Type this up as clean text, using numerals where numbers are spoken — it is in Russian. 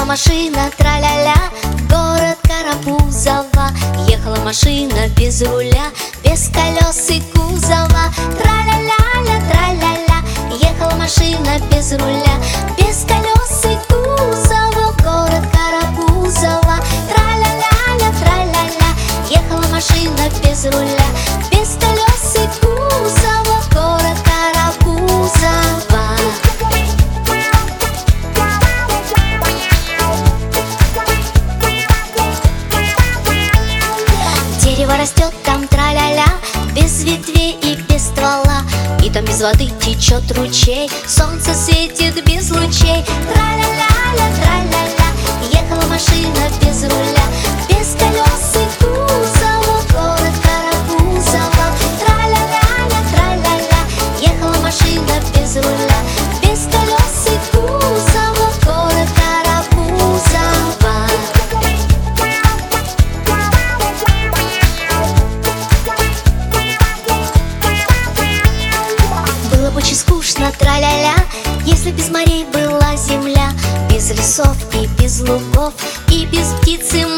машина, тра-ля-ля, в город Карапузово. Ехала машина без руля, без колес и кузова. Тра-ля-ля-ля, тра-ля-ля, ехала машина без руля, без колес и кузова, в город Карапузово. Тра-ля-ля-ля, тра-ля-ля, ехала машина без руля, без колес и кузова, в город Карапузово. Дерево растет там, тра-ля-ля, без ветвей и без ствола. И там без воды течет ручей, солнце светит без лучей. Тра-ля-ля-ля, тра-ля-ля, ехала машина без руля, без колес и кузова, в город Карапузово. Тра-ля-ля-ля, тра-ля-ля, ехала машина без руля, без колес и кузова, в город Карапузово. Было бы очень скучно, тра-ля-ля, если без морей была земля, без лесов и без лугов, и без птиц и